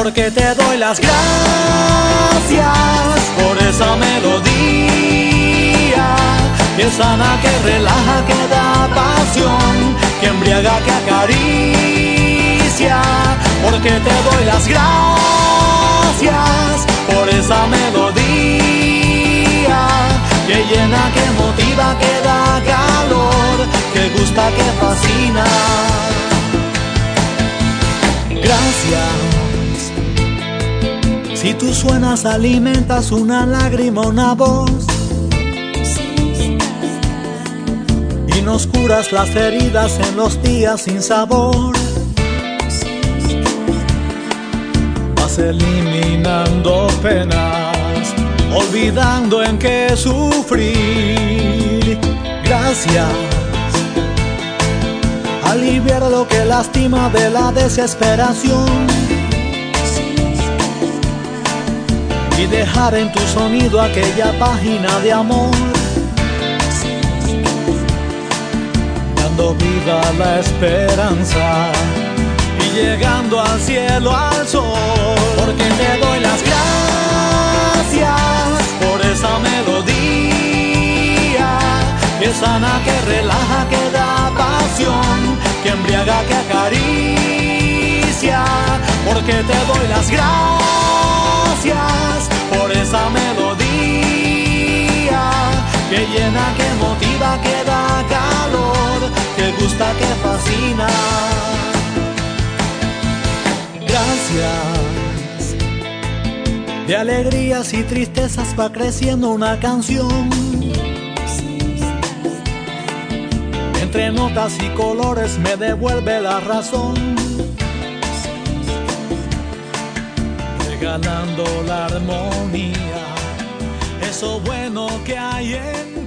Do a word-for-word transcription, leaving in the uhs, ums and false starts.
porque te doy las gracias por esa melodía que sana, que relaja, que da pasión, que embriaga, que acaricia, porque te doy las gracias por esa melodía que llena, que motiva, que da calor, que gusta, que fascina. Gracias. Si tú suenas, alimentas una lágrima, una voz, y nos curas las heridas en los días sin sabor. Vas eliminando penas, olvidando en qué sufrir. Gracias. Aliviar lo que lastima de la desesperación y dejar en tu sonido aquella página de amor, dando vida a la esperanza y llegando al cielo, al sol, porque te doy las gracias por esa melodía que sana, que relaja, que da pasión, que embriaga, que acaricia, porque te doy las gracias por esa melodía que llena, que motiva, que da calor, que gusta, que fascina. Gracias. De alegrías y tristezas va creciendo una canción, entre notas y colores me devuelve la razón, regalando la armonía, eso bueno que hay en mí.